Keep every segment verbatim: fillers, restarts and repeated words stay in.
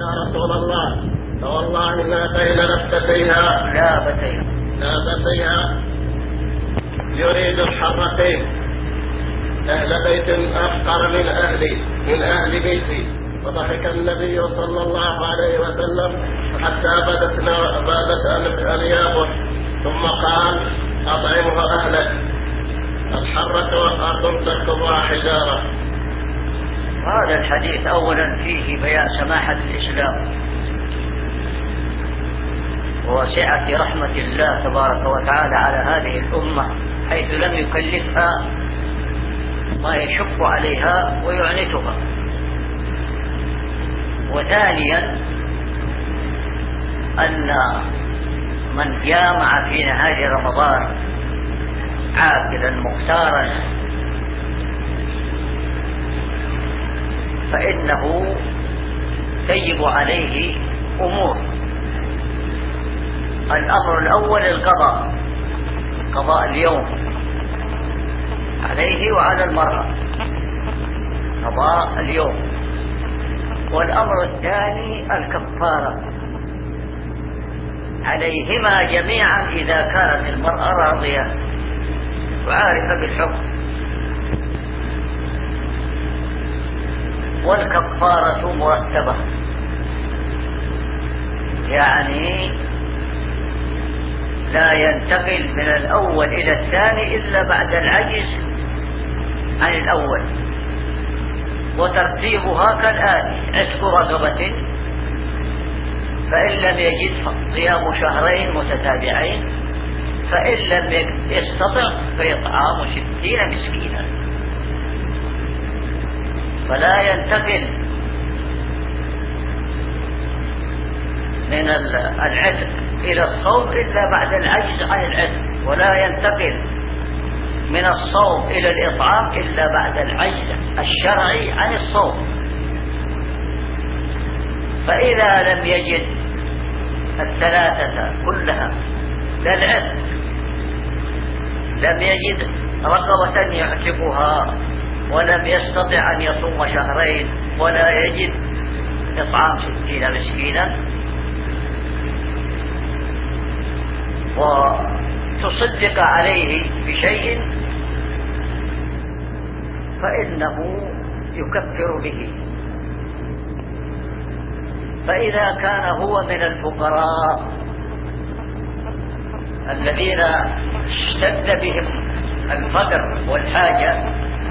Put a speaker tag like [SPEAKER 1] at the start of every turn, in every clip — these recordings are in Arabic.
[SPEAKER 1] يا رسول الله فوالله ما بين لفتيها
[SPEAKER 2] لابتيها
[SPEAKER 1] لابتيها يريد الحرتين أهل بيت أفقر من أهلي من أهل بيتي. فضحك النبي صلى الله عليه وسلم حتى بدت بدت أنيابه ثم قال أطعمها أهلك الحرة والأرض تركبها حجارة.
[SPEAKER 2] هذا الحديث أولا فيه بيان سماحة الإسلام وسعة رحمة الله تبارك وتعالى على هذه الأمة حيث لم يكلفها ما يشق عليها ويعنتها. وثانيا أن من جامع في نهار رمضان عاقلا مختارا فإنه تجب عليه أمور. الأمر الأول القضاء، قضاء اليوم عليه وعلى المرأة قضاء اليوم. والأمر الثاني الكفارة عليهما جميعا إذا كانت المرأة راضية وعارفة بالحكم. والكفارة مرتبة يعني لا ينتقل من الأول إلى الثاني إلا بعد العجز عن الأول. وترتيبها كالآتي: عتق رقبة فإن لم يجد صيام شهرين متتابعين، فإن لم يستطع فإطعام ستين مسكينا. فلا ينتقل من العتق إلى الصوم إلا بعد العجز عن العتق، ولا ينتقل من الصوم إلى الإطعام إلا بعد العجز الشرعي عن الصوم. فإذا لم يجد الثلاثة كلها لا العتق، لم يجد رقبة يعتقها، ولم يستطع أن يصوم شهرين، ولا يجد إطعام ستين مسكينا، وتصدق عليه بشيء، فإنه يكفر به. فإذا كان هو من الفقراء الذين اشتد بهم الفقر والحاجة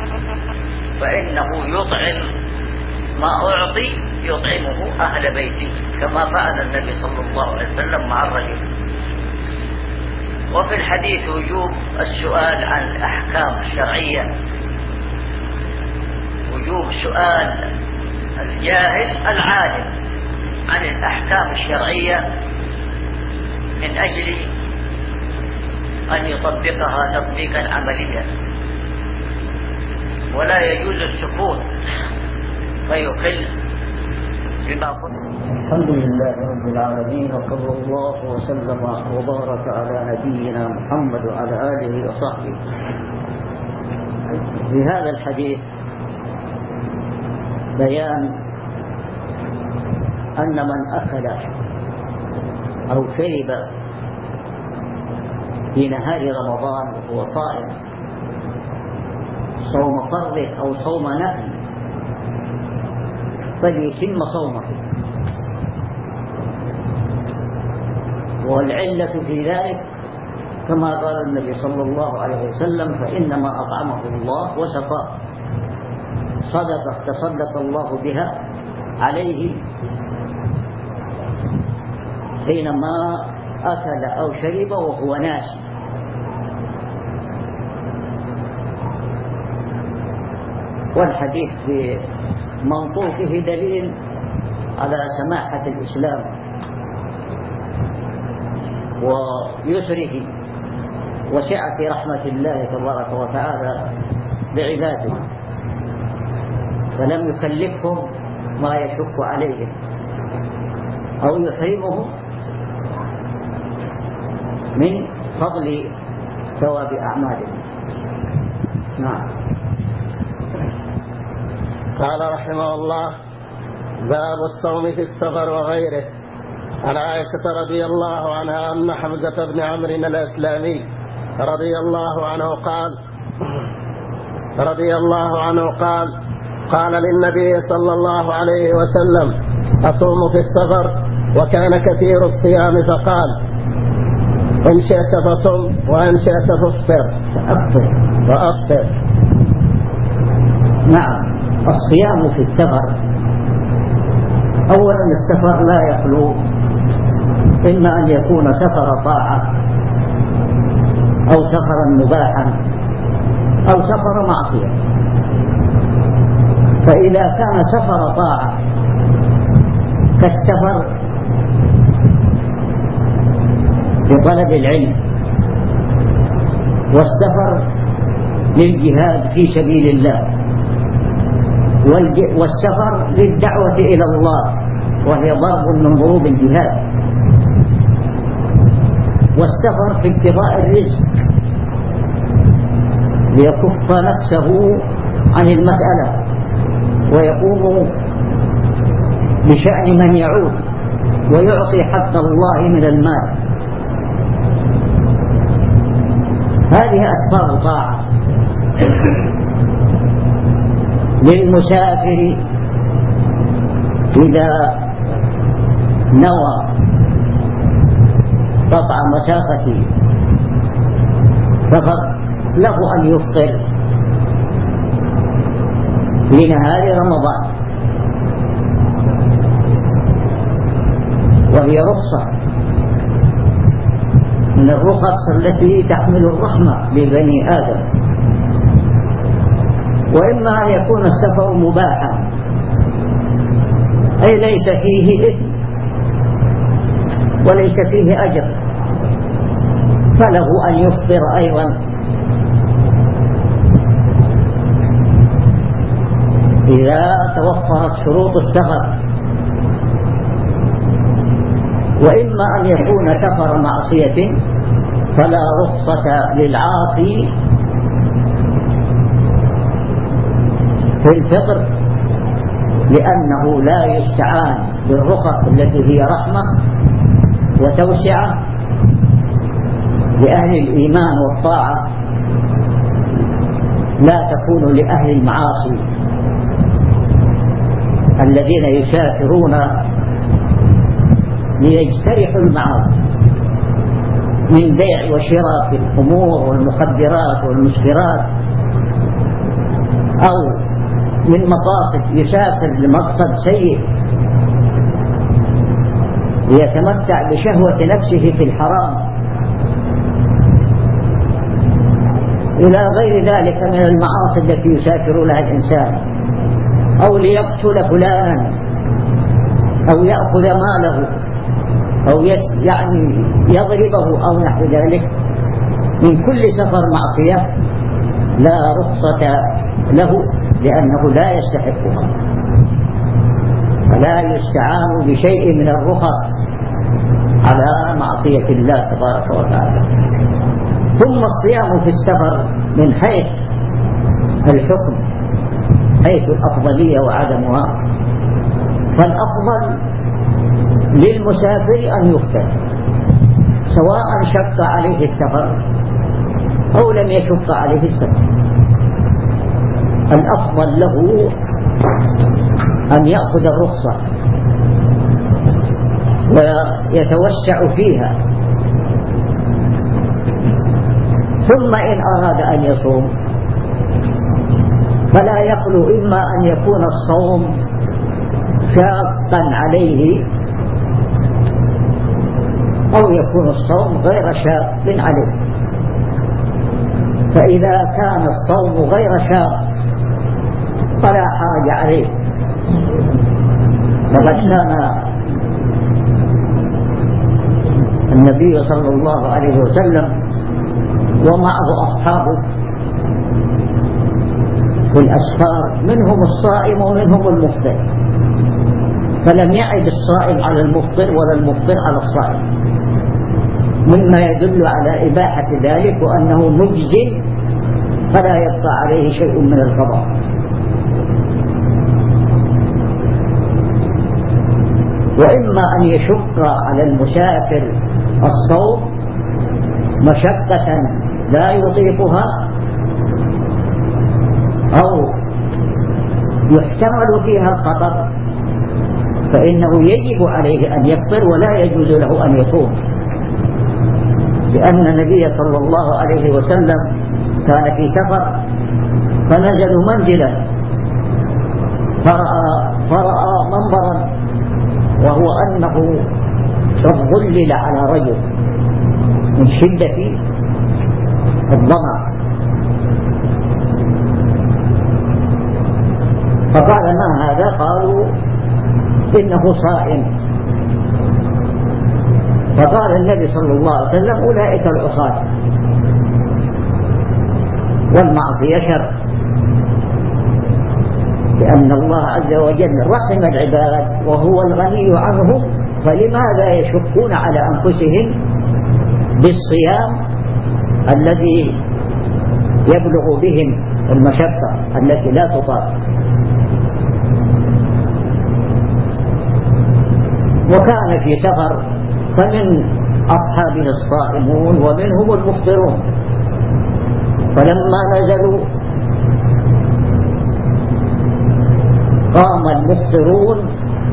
[SPEAKER 2] فإنه يطعم ما أعطي يطعمه أهل بيته كما فعل النبي صلى الله عليه وسلم مع الرجل. وفي الحديث وجوب السؤال عن الأحكام الشرعية، وجوب سؤال الجاهل العالم عن الأحكام الشرعية من أجل أن يطبقها تطبيقا عمليا. ولا يجوز السكوت فيخل بما قلت. الحمد لله رب العالمين، وصلى الله وسلم وبارك على نبينا محمد وعلى آله وصحبه. في هذا الحديث بيان أن من أكل أو شرب في نهار رمضان وهو صائم صوم فرض أو صوم نفل فليتم صومه. والعلة في ذلك كما قال النبي صلى الله عليه وسلم: فإنما أطعمه الله وسقاه، صدقة تصدق الله بها عليه حينما أكل أو شرب وهو ناسي. والحديث بمنطوقه دليل على سماحة الإسلام ويسره وسعة رحمة الله تبارك وتعالى لعباده، فلم يكلفهم ما يشق عليهم أو يحرمهم من فضل ثواب أعمالهم. نعم.
[SPEAKER 1] قال رحمه الله: باب الصوم في السفر وغيره. عن عائشة رضي الله عنها أن حمزة بن عمرو الأسلامي رضي الله عنه قال رضي الله عنه قال قال للنبي صلى الله عليه وسلم: أصوم في السفر، وكان كثير الصيام، فقال: إن شئت فصم وإن شئت فافطر فأفطر.
[SPEAKER 3] نعم، الصيام في السفر، أولا السفر لا يخلو إما أن يكون سفر طاعة أو سفرا مباحا أو سفر معصية. فإذا كان سفر طاعة كالسفر لطلب العلم والسفر للجهاد في سبيل الله والسفر للدعوة إلى الله وهي ضرب من ضروب الجهاد، والسفر في ابتغاء الرزق ليكف نفسه عن المسألة ويقوم بشأن من يعود ويعطي حق الله من المال. هذه أسفار الطاعة. للمسافر إذا نوى قطع مسافة سفر له أن يفطر في نهار رمضان، وهي رخصة من الرخص التي تحمل الرحمة لبني آدم. وإما أن يكون السفر مباحا أي ليس فيه إثم وليس فيه أجر، فله أن يفطر أيضا إذا توفرت شروط السفر. وإما أن يكون سفر معصية فلا رخصة للعاصي في الفطر، لأنه لا يستعان بالرخص التي هي رحمة وتوسعة لأهل الإيمان والطاعة، لا تكون لأهل المعاصي الذين يسافرون ليجترحوا المعاصي من بيع وشراء الخمور والمخدرات والمسكرات، أو من مقاصد يسافر لمقصد سيء ليتمتع بشهوة نفسه في الحرام إلى غير ذلك من المعاصي التي يسافر لها الإنسان، أو ليقتل فلانا أو يأخذ ماله أو يعني يضربه أو نحو ذلك. من كل سفر معصية لا رخصة له لأنه لا يستحقها، فلا يستعان بشيء من الرخص على معصية الله تبارك وتعالى. ثم الصيام في السفر من حيث الحكم، حيث الأفضلية وعدمها، فالأفضل للمسافر أن يفطر سواء شق عليه السفر أو لم يشق عليه السفر. الأفضل له أن يأخذ الرخصة ويتوسع فيها. ثم إن أراد أن يصوم فلا يخلو إما أن يكون الصوم شاقا عليه أو يكون الصوم غير شاق عليه. فإذا كان الصوم غير شاق فلا حرج عليه، وقد كان النبي صلى الله عليه وسلم ومعه أصحابه في الأسفار منهم الصائم ومنهم المفطر، فلم يعد الصائم على المفطر ولا المفطر على الصائم، مما يدل على إباحة ذلك وأنه مجزٍ فلا يبقى عليه شيء من القضاء. وإما أن يشق على المسافر الصوم مشقة لا يطيقها، أو يحتمل فيها الخطر، فإنه يجب عليه أن يفطر ولا يجوز له أن يصوم، لأن النبي صلى الله عليه وسلم كان في سفر فنزلوا منزلا فرأى, فرأى منظرا، وهو أنه قد ظلل على رجل من شدة الظمأ، فقال ما هذا؟ قالوا إنه صائم. فقال النبي صلى الله عليه وسلم أولئك العصاة، والمعصية شر، لأن الله عز وجل رحم العباد وهو الغني عنهم، فلماذا يشقون على أنفسهم بالصيام الذي يبلغ بهم المشقة التي لا تطاق؟ وكان في سفر، فمن أصحابه الصائمون ومنهم المفطرون، فلما نزلوا قام المفطرون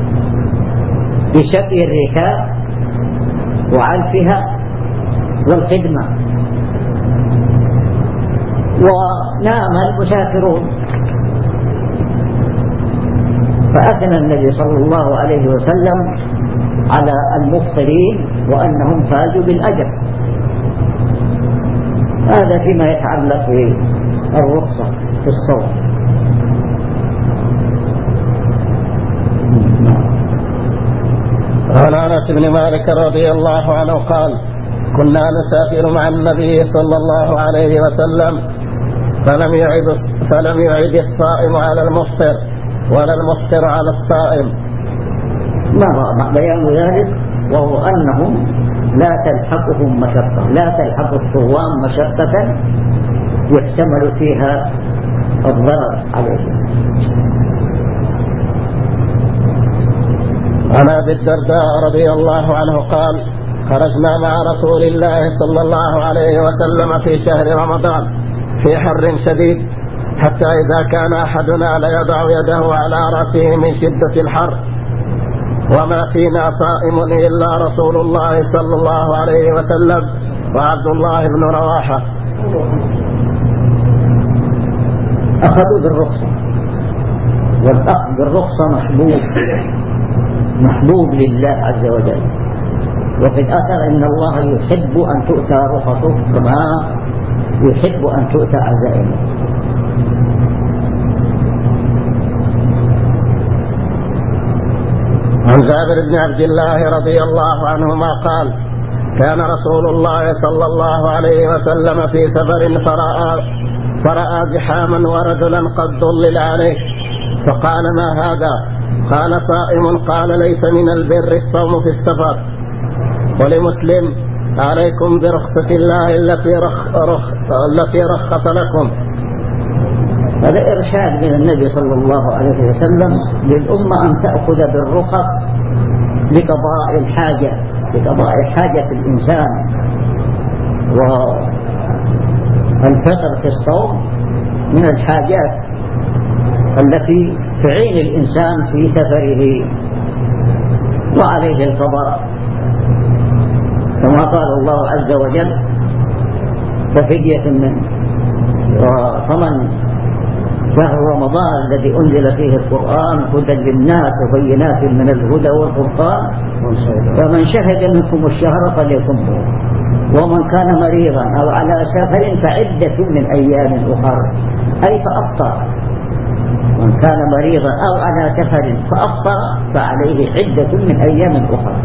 [SPEAKER 3] بسقي الركاب وعلفها والخدمة، ونام المسافرون. فأثنى النبي صلى الله عليه وسلم على المفطرين وأنهم فازوا بالأجر. هذا فيما يتعلق بالرخصة في الصوم.
[SPEAKER 1] عن أنس بن مالك رضي الله عنه قال: كنا نسافر مع النبي صلى الله عليه وسلم فلم يعد فلم يعد الصائم على المفطر ولا المفطر على الصائم.
[SPEAKER 3] ما بيان ذلك وهو أنهم لا تلحقهم مشقة، لا تلحق الصوام مشقة يحتمل فيها الضرر عليهم.
[SPEAKER 1] عن أبي الدرداء رضي الله عنه قال: خرجنا مع رسول الله صلى الله عليه وسلم في شهر رمضان في حر شديد، حتى إذا كان أحدنا ليضع يده على رأسه من شدة الحر، وما فينا صائم إلا رسول الله صلى الله عليه وسلم وعبد الله بن رواحة.
[SPEAKER 3] أخذوا بالرخصة، والأخذ بالرخصة محبوب محبوب لله عز وجل، وفي الآخر إن الله يحب أن تؤتى رخصه كما يحب أن تؤتى عزائمه.
[SPEAKER 1] عن جابر بن عبد الله رضي الله عنهما قال: كان رسول الله صلى الله عليه وسلم في سفر فرأى, فرأى زحاما ورجلا قد ضلل عليه، فقال: ما هذا؟ قال: صائم. قال: ليس من البر الصوم في السفر. ولمسلم: عليكم برخصة الله التي رخ رخ التي رخص لكم.
[SPEAKER 3] هذا إرشاد من النبي صلى الله عليه وسلم للأمة أن تأخذ بالرخص لقضاء الحاجة لقضاء حاجة الإنسان، والفطر في الصوم من الحاجات التي تعين الإنسان في سفره وعليه القضاء، كما قال الله عز وجل: ففدية منه. وطمن شهر رمضان الذي أنزل فيه القرآن هدى للناس وبينات من الهدى والفرقان، فمن شهد منكم الشهر فليصمه، ومن كان مريضا أو على سفر فعدة من أيام أخر، أي فأفطر. من كان مريضا أو على سفر فأفطر فعليه عدة من أيام أخرى.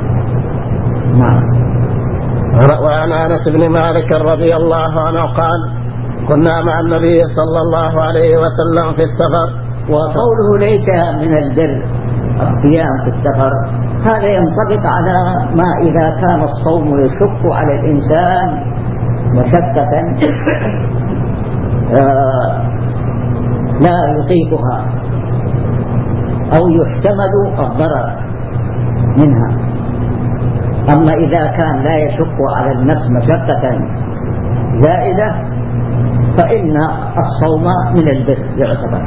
[SPEAKER 3] نعم.
[SPEAKER 1] وعن أنس بن مالك رضي الله عنه قال: كنا مع النبي صلى الله عليه وسلم في السفر.
[SPEAKER 3] وقوله ليس من البر الصيام في السفر، هذا ينطبق على ما إذا كان الصوم يشق على الإنسان مشقة آه لا يطيقها أو يحتمل الضرر، منها. أما إذا كان لا يشق على النفس مشقة زائدة فإن الصوم من البر يعتبر.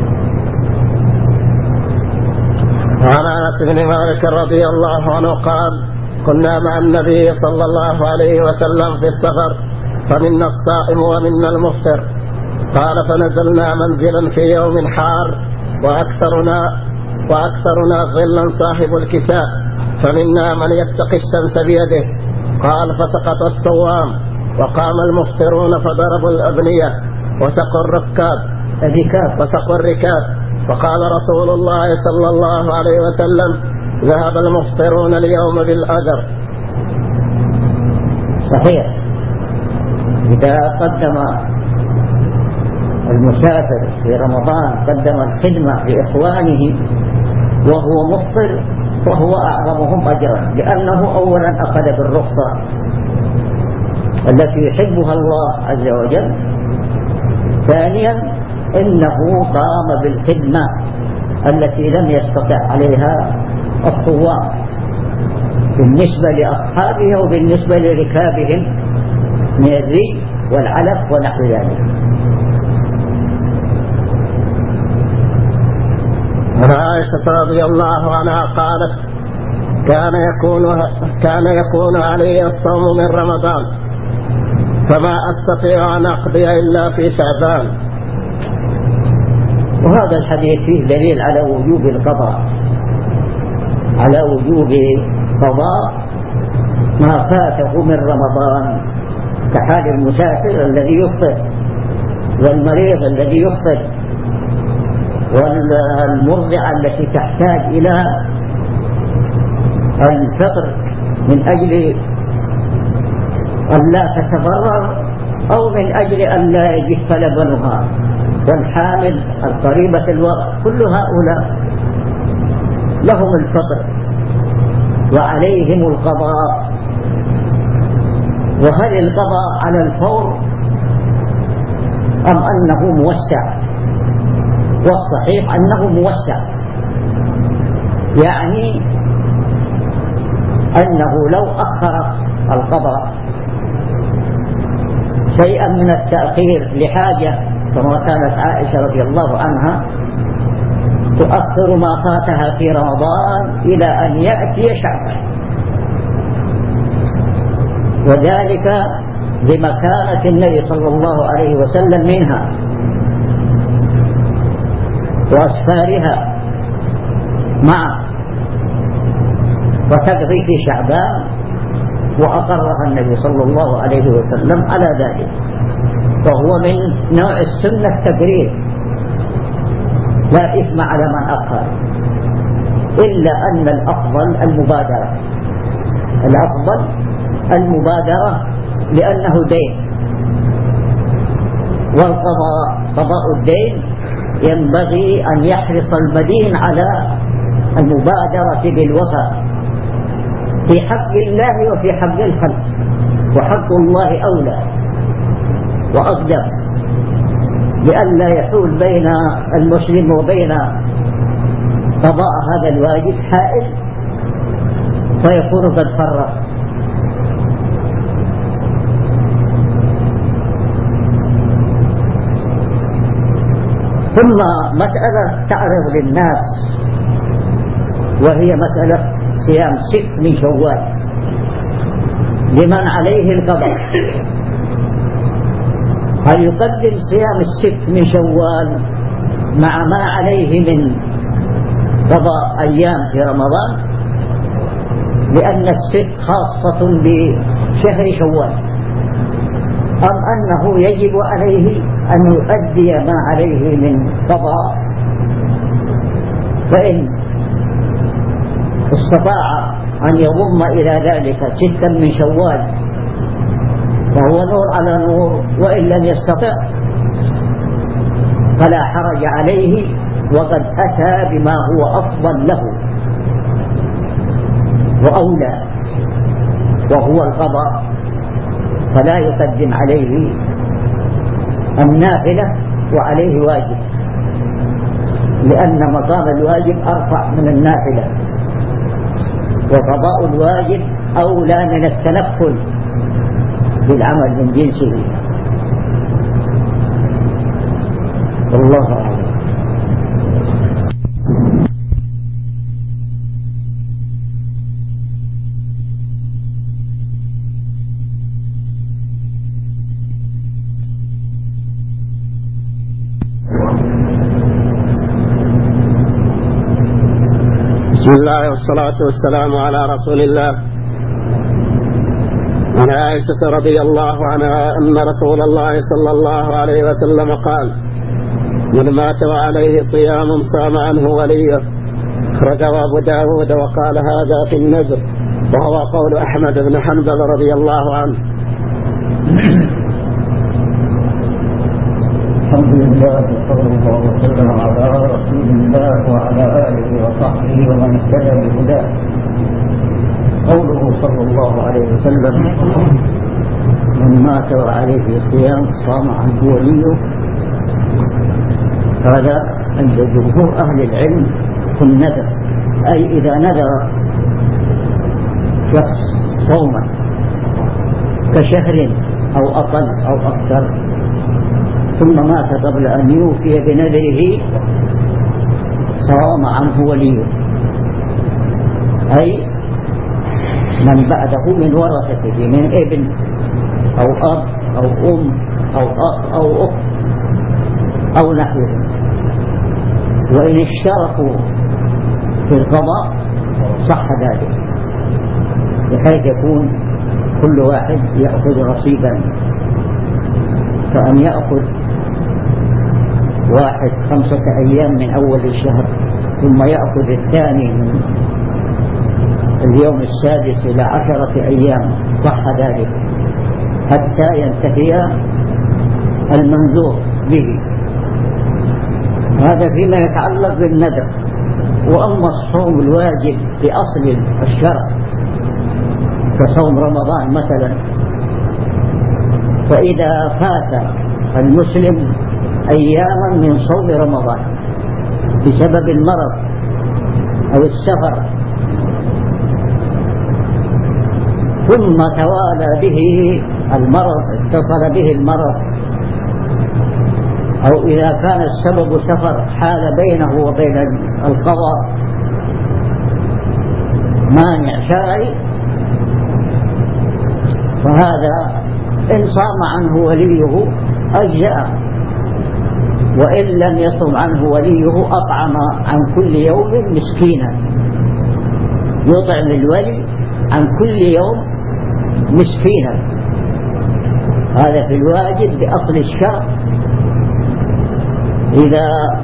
[SPEAKER 1] وعن أنس بن مالك رضي الله عنه قال: كنا مع النبي صلى الله عليه وسلم في السفر فمنا الصائم ومنا المفطر. قال: فنزلنا منزلا في يوم حار وأكثرنا وأكثرنا ظلا صاحب الكساء، فمنا من يتقي الشمس بيده. قال: فسقط الصوام وقام المفطرون فضربوا الأبنية وسقوا الركاب وسقوا الركاب. فقال رسول الله صلى الله عليه وسلم: ذهب المفطرون اليوم بالأجر.
[SPEAKER 3] صحيح. إذا قدم المسافر في رمضان قدم الخدمة لإخوانه وهو مفطر فهو أعظمهم أجرا، لأنه أولا أخذ بالرخصة التي يحبها الله عز وجل، ثانيا إنه قام بالخدمة التي لم يستطع عليها الصوام بالنسبة لأصحابه وبالنسبة لركابهم من الري والعلف ونحو ذلك.
[SPEAKER 1] عن عائشة رضي الله عنها قالت: كان يكون كان يكون علي الصوم من رمضان فما أستطيع أن أقضي إلا في شعبان.
[SPEAKER 3] وهذا الحديث فيه دليل على وجوب القضاء، على وجوب قضاء ما فاته من رمضان، كحال المسافر الذي يفطر والمريض الذي يفطر والمرضعة التي تحتاج إلى الفطر من أجل أن لا تتضرر أو من أجل أن لا يجف لبنها، والحامل القريبة الوقت، كل هؤلاء لهم الفطر وعليهم القضاء. وهل القضاء على الفور أم أنه موسع؟ والصحيح أنه موسع، يعني أنه لو أخر القضاء شيئا من التأخير لحاجة، كما كانت عائشة رضي الله عنها تؤخر ما فاتها في رمضان إلى أن يأتي شعبان، وذلك لمكانة النبي صلى الله عليه وسلم منها وأسفارها معه، وتقضي في شعبان، وأقرها النبي صلى الله عليه وسلم على ذلك. وهو من نوع السنة التقرير، لا إثم على من أخر، إلا أن الأفضل المبادرة، الأفضل المبادرة لأنه دين، والقضاء قضاء الدين ينبغي أن يحرص المدين على المبادرة بالوفاء في حق الله وفي حق الخلق، وحق الله أولى وأقدم، لئلا يحول بين المسلم وبين قضاء هذا الواجب حائل فيكون قد فرط. ثم مسألة تعرض للناس وهي مسألة صيام ست من شوال لمن عليه القضاء. هل يقدم صيام الست من شوال مع ما عليه من قضاء أيام في رمضان، لأن الست خاصة بشهر شوال، أم أنه يجب عليه أن يؤدي ما عليه من قضاء؟ فإن استطاع أن يضم إلى ذلك ستا من شوال فهو نور على نور، وإن لم يستطع فلا حرج عليه، وقد أتى بما هو أفضل له وأولى وهو القضاء، فلا يقدم عليه النافلة وعليه واجب، لأن مقام الواجب أرفع من النافلة. وقضاء الواجب أولى من التنفل بالعمل من جنسه. والله أعلم.
[SPEAKER 1] بسم الله والصلاة والسلام على رسول الله. عن عائشة رضي الله عنها أن رسول الله صلى الله عليه وسلم قال: من مات وعليه صيام صام عنه وليه. أخرجه أبو داود وقال هذا في النذر، وهو قول أحمد بن حنبل رضي الله عنه.
[SPEAKER 3] الحمد لله صلى الله وسلم على رسول الله وعلى آله وصحبه ومن اهتدى بهداه. قوله صلى الله عليه وسلم: من مات وعليه صيام صام عنه وليه، هذا عند جمهور أهل العلم في النذر، أي إذا نذر شخص صوما كشهر أو أقل أو أكثر ثم مات قبل أن يوفي بنذره صام عنه وليه، أي من بعده من ورثته من ابن أو أب أو أم أو أخ أو أخت أو نحوه. وإن اشتركوا في القضاء صح ذلك، بحيث يكون كل واحد يأخذ رصيدا، فأن يأخذ واحد خمسة أيام من أول الشهر ثم يأخذ الثاني من اليوم السادس إلى عشرة أيام صح ذلك حتى ينتهي المنذور به. هذا فيما يتعلق بالنذر. وأما الصوم الواجب بأصل الشرع كصوم رمضان مثلا، فإذا فات المسلم أياما من صوم رمضان بسبب المرض أو السفر ثم توالى به المرض، اتصل به المرض، أو إذا كان السبب سفر حال بينه وبين القضاء مانع شرعي، فهذا إن صام عنه وليه أجزأ، وإن لم يصم عنه وليه أطعم عن كل يوم مسكينا، يطعم الولي عن كل يوم مسكينا. هذا في الواجب بأصل الشرع. إذا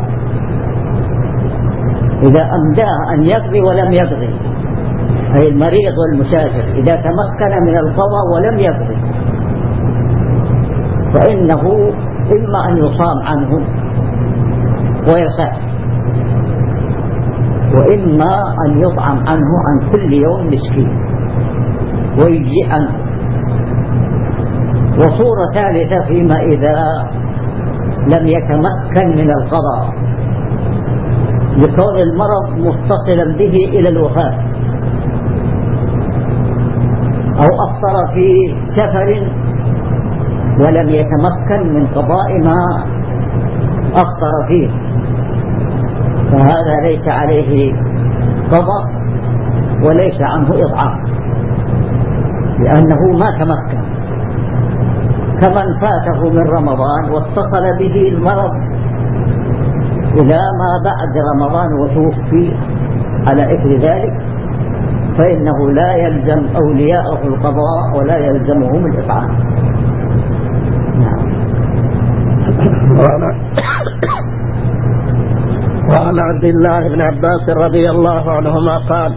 [SPEAKER 3] إذا أمداه أن يقضي ولم يقضي، أي المريض والمسافر إذا تمكن من القضاء ولم يقضي، فإنه إما أن يصام عنه ويصح، وإما أن يطعم عنه عن كل يوم مسكين ويجزي عنه. وصورة ثالثة فيما إذا لم يتمكن من القضاء لكون المرض متصلا به إلى الوفاة، أو أفطر في سفر ولم يتمكن من قضاء ما أفطر فيه، فهذا ليس عليه قضاء وليس عنه إطعام لأنه ما تمكن. كمن فاته من رمضان واتصل به المرض إلى ما بعد رمضان وتوفي على إثر ذلك، فإنه لا يلزم أولياءه القضاء ولا يلزمهم الإطعام.
[SPEAKER 1] وعن عبد الله بن عباس رضي الله عنهما قال: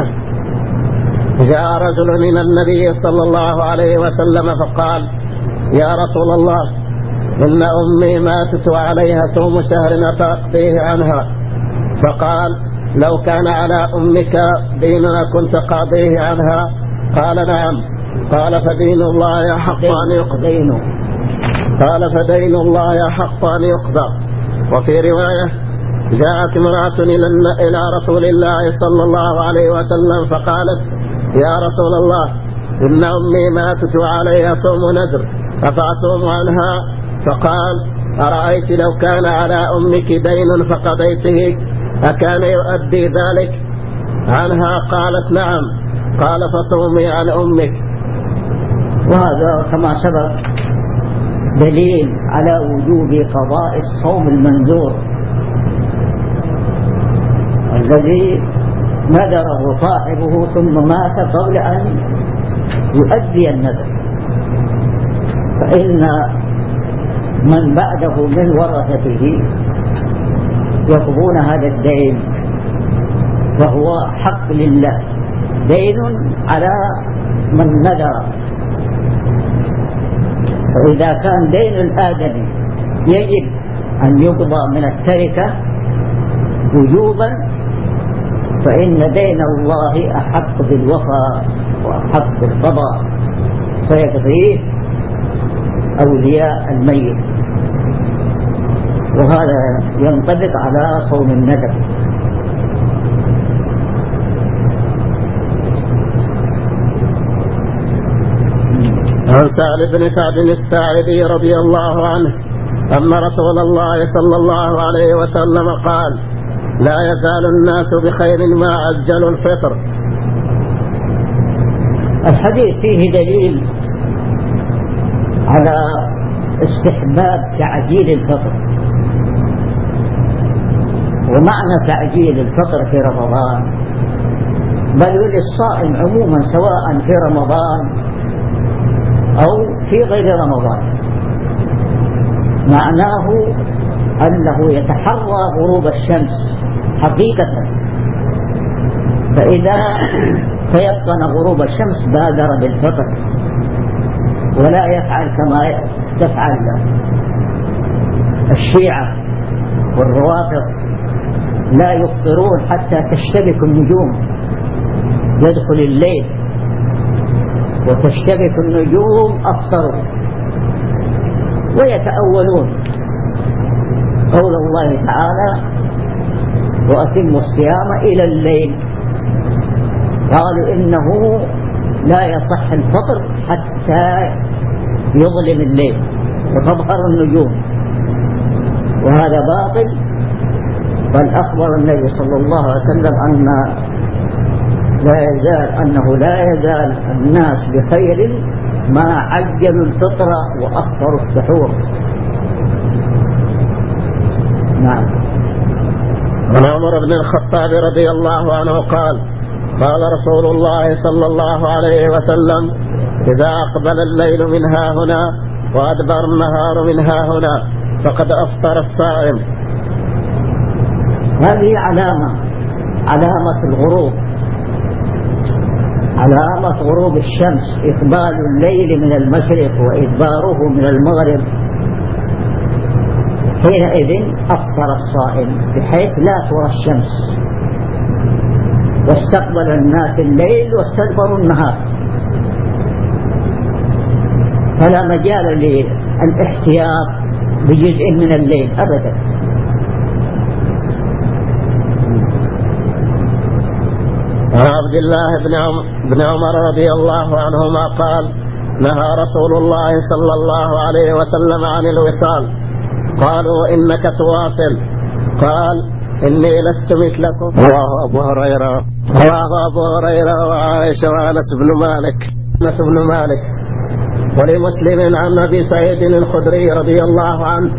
[SPEAKER 1] جاء رجل من النبي صلى الله عليه وسلم فقال: يا رسول الله، إن أمي ماتت وعليها صوم شهر فأقضيه عنها. فقال: لو كان على أمك دين كنت قاضيه عنها؟ قال: نعم. قال: فدين الله يحق أن يقضى. قال: فدين الله يحق أن يقضى. وفي رواية: جاءت امرأة إلى رسول الله صلى الله عليه وسلم فقالت: يا رسول الله، إن أمي ماتت وعليها صوم نذر، أفأصوم عنها؟ فقال: أرأيت لو كان على أمك دين فقضيته أكان يؤدي ذلك عنها؟ قالت: نعم. قال: فصومي عن أمك.
[SPEAKER 3] وهذا كما سبق دليل على وجوب قضاء الصوم المنذور الذي نذره صاحبه ثم مات قبل أن يؤدي النذر، فإن من بعده من ورثته يقضون هذا الدين، فهو حق لله، دين على من نذر. فإذا كان دين الآدمي يجب أن يقضى من التركة وجوبا، فإن دين الله أحق بالوفاء وأحق بالقضاء، فيقضيه أولياء الميت، وهذا ينطبق على صوم النذر.
[SPEAKER 1] عن سهل بن سعد الساعدي رضي الله عنه أن رسول الله صلى الله عليه وسلم قال: لا يزال الناس بخير ما عجلوا الفطر.
[SPEAKER 3] الحديث فيه دليل على استحباب تعجيل الفطر، ومعنى تعجيل الفطر في رمضان بل للصائم عموما سواء في رمضان أو في غير رمضان، معناه أنه يتحرى غروب الشمس حقيقة، فإذا تيقن غروب الشمس بادر بالفطر، ولا يفعل كما تفعل الشيعة والروافض، لا يفطرون حتى تشتبك النجوم، يدخل الليل وتشتبك النجوم أفطروا، ويتأولون قول الله تعالى: وأتموا الصيام إلى الليل. قالوا إنه لا يصح الفطر حتى يظلم الليل وتظهر النجوم، وهذا باطل. بل أخبر النبي صلى الله عليه وسلم أن لا يزال أنه لا يزال الناس بخير ما عجلوا الفطر وأخروا السحور. نعم.
[SPEAKER 1] عن عمر بن الخطاب رضي الله عنه قال: قال رسول الله صلى الله عليه وسلم: إذا أقبل الليل من ها هنا وأدبر النهار من ها هنا فقد أفطر الصائم.
[SPEAKER 3] هذه علامة علامة الغروب، علامة غروب الشمس، إقبال الليل من المشرق وإدباره من المغرب، حينئذ أفطر الصائم بحيث لا ترى الشمس، واستقبل الناس الليل واستدبروا النهار، فلا مجال للاحتياط بجزء من الليل أبدا.
[SPEAKER 1] عن عبد الله بن عمر, بن عمر رضي الله عنهما قال: نهى رسول الله صلى الله عليه وسلم عن الوصال. قالوا: إنك تواصل. قال: إني لست مثلكم. رواه أبو هريرة رواه أبو هريرة وعائشة وأنس بن مالك أنس بن مالك ولمسلم عن أبي سعيد الخدري رضي الله عنه: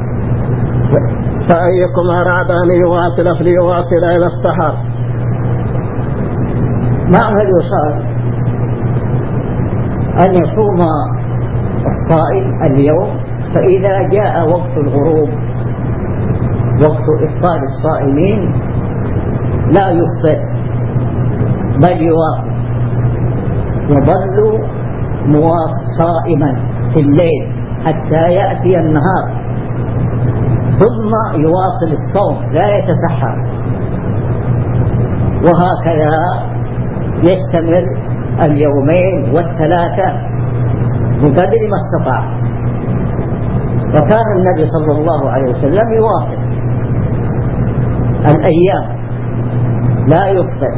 [SPEAKER 1] فأيكم أراد أن يواصل فليواصل إلى السحر.
[SPEAKER 3] معنى الوصال أن يصوم الصائم اليوم، فإذا جاء وقت الغروب وقت إفطار الصائمين لا يفطر بل يواصل، يظل صائما في الليل حتى يأتي النهار، ثم يواصل الصوم لا يتسحر، وهكذا يستمر اليومين والثلاثة بقدر ما استطاع. وكان النبي صلى الله عليه وسلم يواصل، الأيام لا يفطر،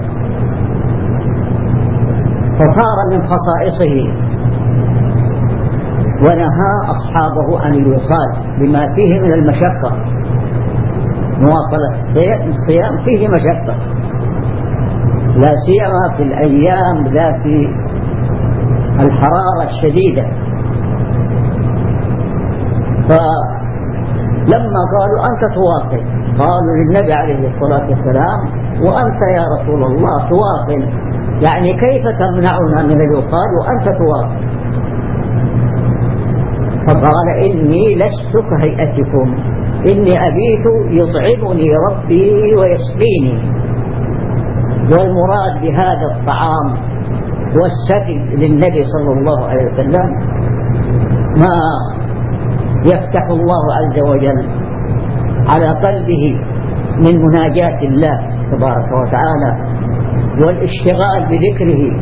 [SPEAKER 3] فصار من خصائصه، ونهى أصحابه عن الوصال بما فيه من المشقة. مواصلة الصيام فيه مشقة، لا سيما في الأيام ذات الحرارة الشديدة. فلما قالوا أنت تواصل، قالوا للنبي عليه الصلاة والسلام وأنت يا رسول الله تواصل، يعني كيف تمنعنا من الوصال وأنت تواصل؟ فقال إني لست كهيئتكم، إني أبيت يطعمني ربي ويسقيني. والمراد بهذا الطعام والسقي للنبي صلى الله عليه وسلم ما يفتح الله عز وجل على قلبه من مناجاة الله تبارك وتعالى والاشتغال بذكره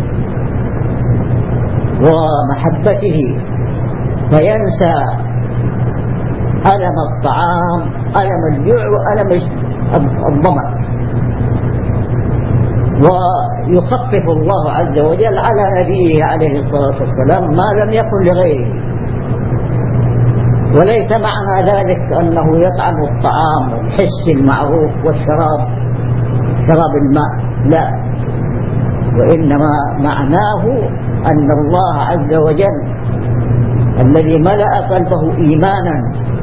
[SPEAKER 3] ومحبته، فينسى ألم الطعام، ألم الجوع، وألم الظمأ، ويخفف الله عز وجل على نبيه عليه الصلاة والسلام ما لم يكن لغيره. وليس معنى ذلك أنه يطعم الطعام والحس المعروف والشراب شراب الماء، لا، وإنما معناه أن الله عز وجل الذي ملأ قلبه إيمانا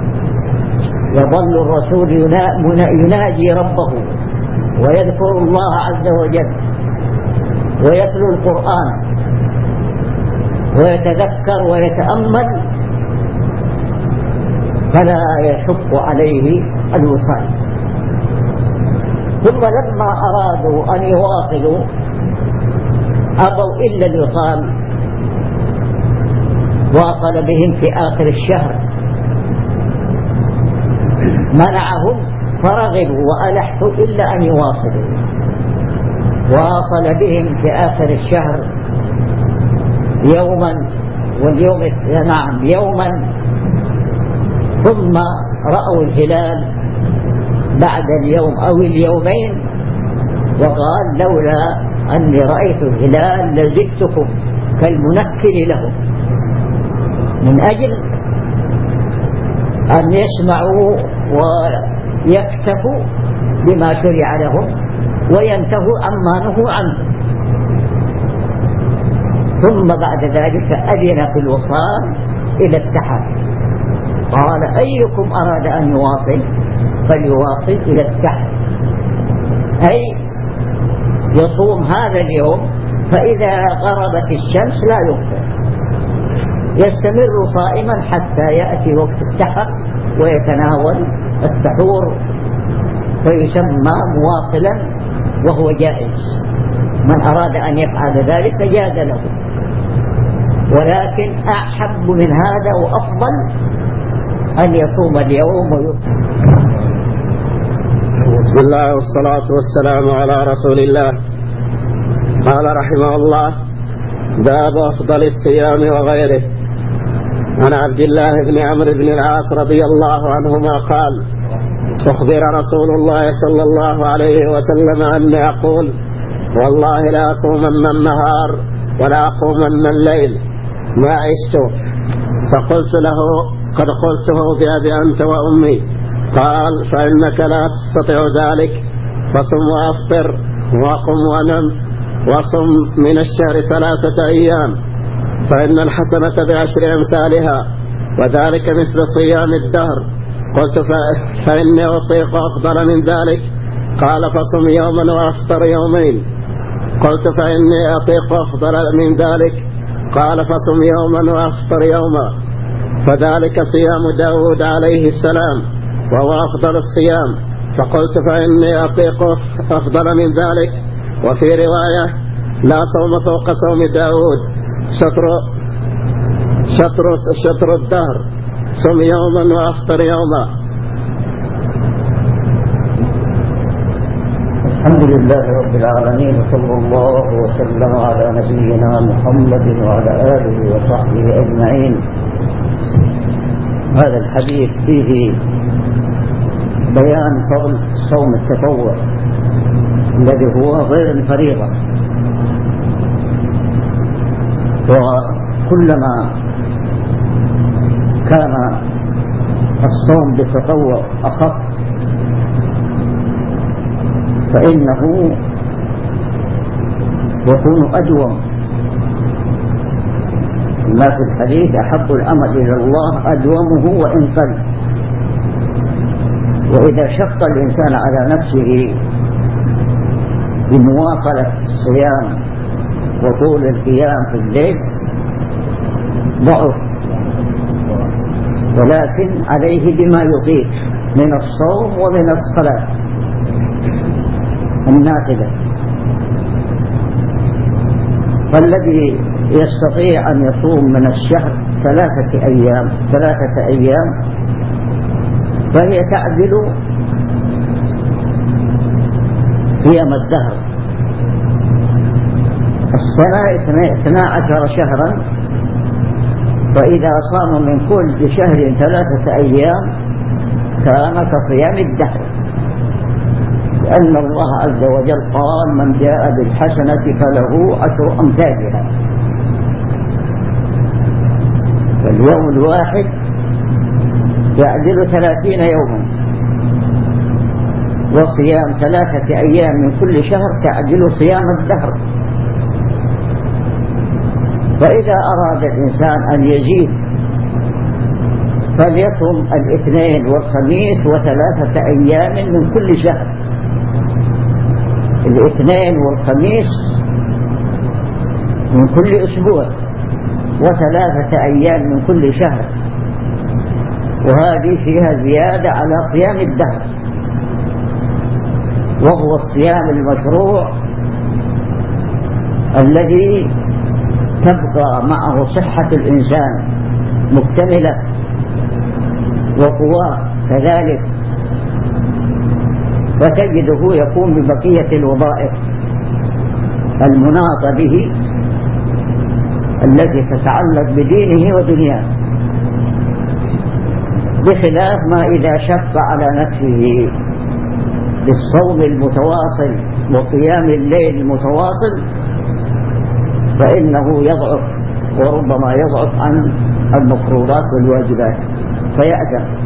[SPEAKER 3] يظل الرسول يناجي ربه ويذكر الله عز وجل ويتلو القرآن ويتذكر ويتأمل، فلا يشق عليه الوصال. ثم لما أرادوا أن يواصلوا أبوا إلا الوصال، واصل بهم في آخر الشهر، منعهم فرغبوا وألحوا إلا أن يواصلوا. واصل بهم في آخر الشهر يوما، واليوم نعم يوما، ثم رأوا الهلال بعد اليوم أو اليومين، وقال لولا أني رأيت الهلال لزدتكم كالمنكل لهم، من أجل أن يسمعوا ويكتفوا بما شرع لهم وينتهوا عما نهوا عنه. ثم بعد ذلك أذن في الوصال إلى السحر، قال أيكم أراد أن يواصل فليواصل إلى السحر، أي يصوم هذا اليوم، فإذا غربت الشمس لا يفطر، يستمر صائما حتى يأتي وقت السحر ويتناول السحور، فيسمى مواصلا وهو جائز. من أراد أن يفعل ذلك جاز له، ولكن أحب من هذا وأفضل أن يصوم اليوم ويفطر.
[SPEAKER 1] بسم الله والصلاة والسلام على رسول الله. قال رحمه الله: باب أفضل الصيام وغيره. عن عبد الله بن عمرو بن العاص رضي الله عنهما قال: أخبر رسول الله صلى الله عليه وسلم أني أقول: والله لا أصومن النهار ولا أقومن الليل ما عشت. فقلت له: قد قلته بأبي أنت وأمي. قال: فإنك لا تستطيع ذلك، فصم وأفطر وقم ونم وصم من الشهر ثلاثة أيام، فإن الحسنة بعشر أمثالها، وذلك مثل صيام الدهر. قلت: فإني أطيق أفضل من ذلك. قال: فصم يوما وأفطر يومين. قلت: فإني أطيق أفضل من ذلك. قال: فصم يوما وأفطر يوما. فذلك صيام داود عليه السلام، وهو أفضل الصيام. فقلت: فإني أطيق أفضل من ذلك. وفي رواية: لا صوم فوق صوم داود، شطر, شطر, شطر الدهر، صم يوما وأفطر يوما.
[SPEAKER 3] الحمد لله رب العالمين، وصلى الله وسلم على نبينا محمد وعلى آله وصحبه أجمعين. هذا الحديث فيه بيان فضل صوم التطوع الذي هو غير الفريضة. وكلما كان الصوم بالتطوع أخف فإنه يكون أدوم، ما في الحديث أحب العمل إلى الله أدومه وإن قل. وإذا شق الإنسان على نفسه بمواصلة الصيام وطول القيام في الليل ضعف، ولكن عليه بما يطيق من الصوم ومن الصلاة النافلة. فالذي يستطيع أن يصوم من الشهر ثلاثة أيام ثلاثة أيام فهي تعدل صيام الدهر. السنة اثنا عشر شهرا، فإذا صام من كل شهر ثلاثة أيام كان كصيام الدهر، لأن الله عز وجل قال من جاء بالحسنة فله عشر أمثالها. فاليوم الواحد يعدل ثلاثين يوما، وصيام ثلاثة أيام من كل شهر تعدل صيام الدهر. فإذا أراد الإنسان أن يزيد فليصم الاثنين والخميس وثلاثة أيام من كل شهر، الاثنين والخميس من كل أسبوع وثلاثة أيام من كل شهر، وهذه فيها زيادة على صيام الدهر، وهو الصيام المشروع الذي تبقى معه صحة الإنسان مكتملة وقواه كذلك، فتجده يقوم ببقية الوظائف المناطة به التي تتعلق بدينه ودنياه، بخلاف ما إذا شق على نفسه بالصوم المتواصل وقيام الليل المتواصل فإنه يضعف، وربما يضعف عن المفروضات والواجبات فيأثم.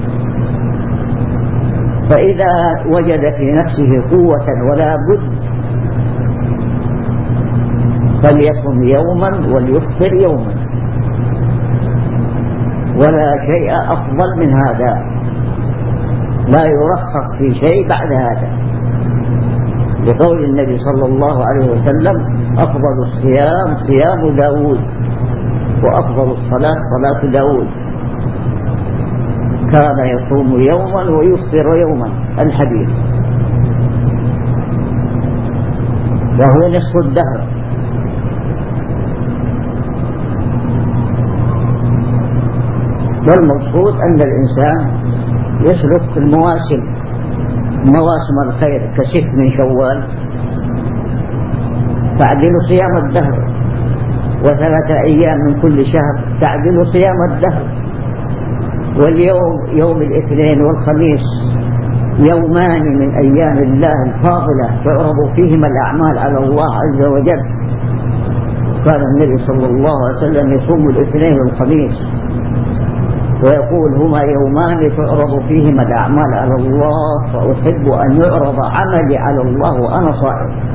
[SPEAKER 3] فإذا وجد في نفسه قوة ولا بد فليصم يوما وليفطر يوما، ولا شيء أفضل من هذا، لا يرخص في شيء بعد هذا، لقول النبي صلى الله عليه وسلم أفضل الصيام صيام داود وأفضل الصلاة صلاة داود، كان يصوم يوما ويفطر يوما الحديث، وهو نصف الدهر. والمقصود أن الإنسان يسلك في المواسم مواسم الخير كست من شوال تعدل صيام الدهر، وثلاثة أيام من كل شهر تعدل صيام الدهر، واليوم يوم الاثنين والخميس يومان من أيام الله الفاضلة تعرض فيهما الأعمال على الله عز وجل. قال النبي صلى الله عليه وسلم يصوم الاثنين والخميس ويقول هما يومان تعرض فيهما الأعمال على الله، فأحب أن يعرض عملي على الله وأنا صائم.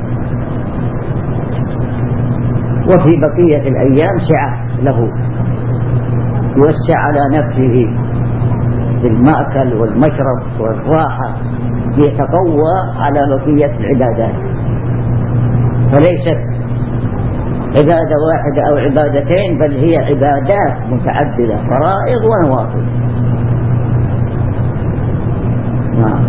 [SPEAKER 3] وفي بقية الأيام سعة له، يوسع على نفسه بالمأكل والمشرب والراحة ليتقوى على بقية العبادات، فليست عبادة واحدة أو عبادتين، بل هي عبادات متعددة فرائض ونوافل. نعم.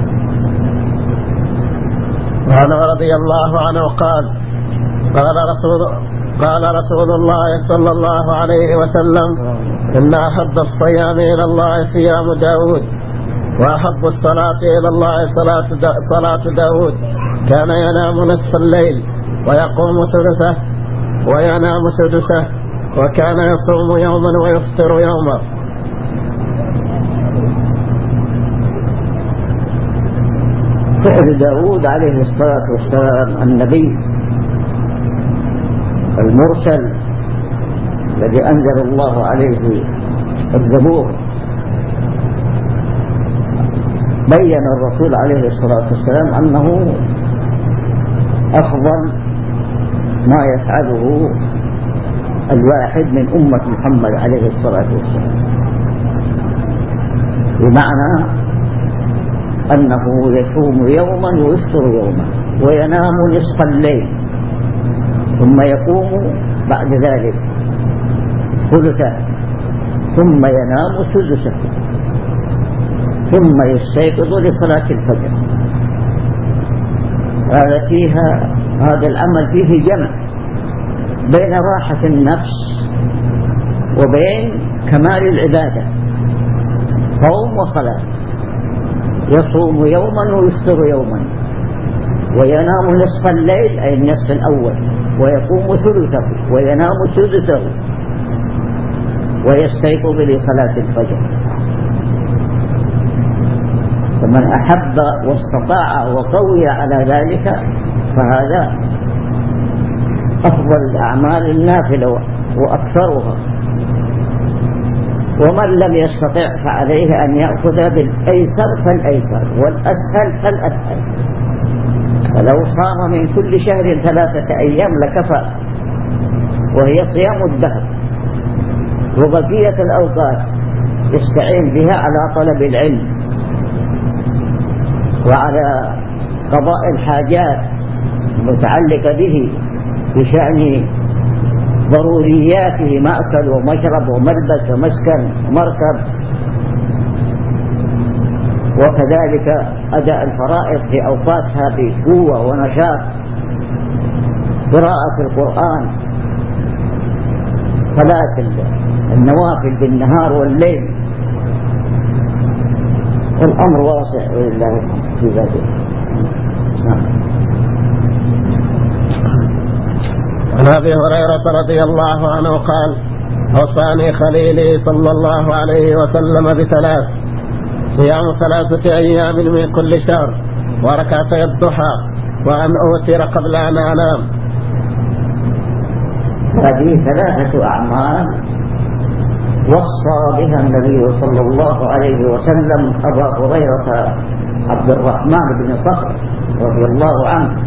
[SPEAKER 1] وعن رضي الله عنه قال قال رسول قال رسول الله صلى الله عليه وسلم إن أحب الصيام إلى الله صيام داود، وأحب الصلاة إلى الله صلاة, دا صلاة داود، كان ينام نصف الليل ويقوم ثلثه وينام سدسه، وكان يصوم يوما ويفطر يوما.
[SPEAKER 3] فعل داود عليه الصلاة والسلام النبي المرسل الذي أنزل الله عليه الزبور، بين الرسول عليه الصلاة والسلام أنه أفضل ما يفعله الواحد من أمة محمد عليه الصلاة والسلام، بمعنى أنه يصوم يوما ويفطر يوما وينام نصف الليل ثم يقوم بعد ذلك ثلثه ثم ينام سدسه ثم يستيقظ لصلاة الفجر. هذا فيها هذا العمل فيه جمع بين راحة النفس وبين كمال العبادة، صوم وصلاة. يصوم يوما ويفطر يوما وينام نصف الليل أي النصف الأول ويقوم ثلثه وينام سدسه ويستيقظ لصلاة الفجر. فمن أحب واستطاع وقوي على ذلك فهذا أفضل الأعمال النافلة وأكثرها. ومن لم يستطع فعليه أن يأخذ بالأيسر فالأيسر والأسهل فالأسهل. فلو صام من كل شهر ثلاثة أيام لكفى، وهي صيام الدهر، وبقية الأوقات يستعين بها على طلب العلم وعلى قضاء الحاجات المتعلقة به بشأن ضرورياته، مأكل ومشرب وملبس ومسكن ومركب، وكذلك أداء الفرائض في أوقاتها بقوة ونشاط، قراءة القرآن، صلاة النوافل بالنهار والليل. والأمر واسع ولله في ذاته.
[SPEAKER 1] عن أبي هريرة رضي الله عنه قال: أوصاني خليلي صلى الله عليه وسلم بثلاث: صيام ثلاثة أيام من كل شهر، وركعتي الضحى، وأن أوتر قبل أن أنام.
[SPEAKER 3] هذه ثلاثة أعمال وصى بها النبي صلى الله عليه وسلم أبا هريرة عبد الرحمن بن صخر رضي الله عنه،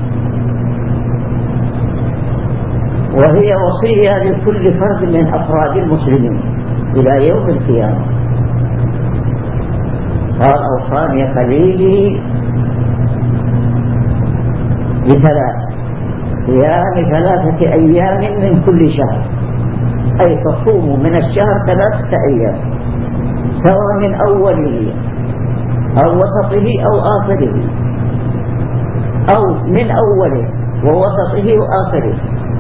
[SPEAKER 3] وهي وصية لكل فرد من أفراد المسلمين إلى يوم القيامة. قال: أوصاني خليلي بثلاث: صيام ثلاثة أيام من كل شهر، أي تصوم من الشهر ثلاثة أيام، سواء من أوله أو وسطه أو آخره، أو من أوله ووسطه وآخره.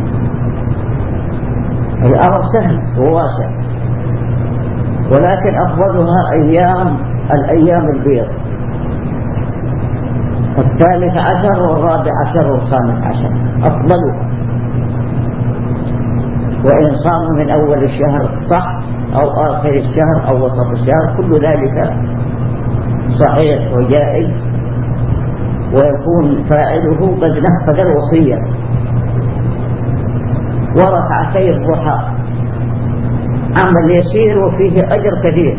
[SPEAKER 3] الأمر سهل وواسع، ولكن أفضلها أيام الأيام البيض، الثالث عشر والرابع عشر والخامس عشر أفضلها. وإن صام من أول الشهر صح، أو آخر الشهر أو وسط الشهر، كل ذلك صحيح وجائز، ويكون فاعله قد نفذ الوصية. وركعتي الضحى عمل يسير وفيه أجر كثير.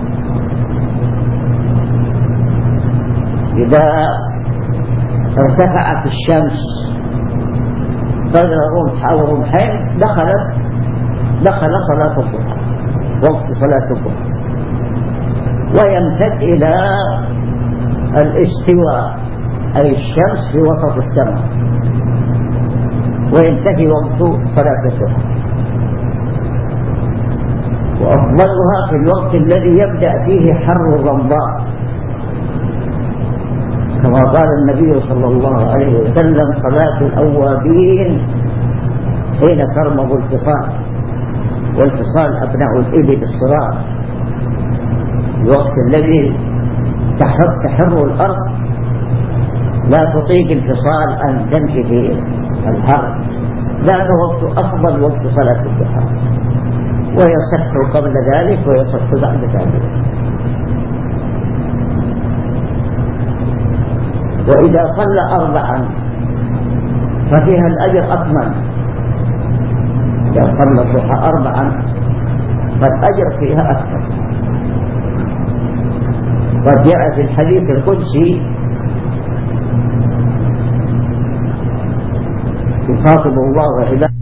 [SPEAKER 3] إذا ارتفعت الشمس قدر رمح أو رمحين دخلت دخل صلاة الضحى، وقت صلاة الضحى، ويمتد إلى الاستواء أي الشمس في وسط السماء، وينتهي وقت صلاة الضحى. وأفضلها في الوقت الذي يبدأ فيه حر الرمضاء، كما قال النبي صلى الله عليه وسلم: صلاة الأوابين حين ترمض الفصال، والفصال أبناء الإبل الصراط، الوقت الذي تحر, تحر الأرض لا تطيق الفصال أن تمشي في الحر، لأنه وقت أفضل وقت صلاة الضحى، ويصح قبل ذلك ويصح بعد ذلك. وإذا صلى أربعا ففيها الأجر أكمل. إذا صلى الضحى أربعا فالأجر فيها أكثر. قد جاء في الحديث القدسي يخاطب الله عباده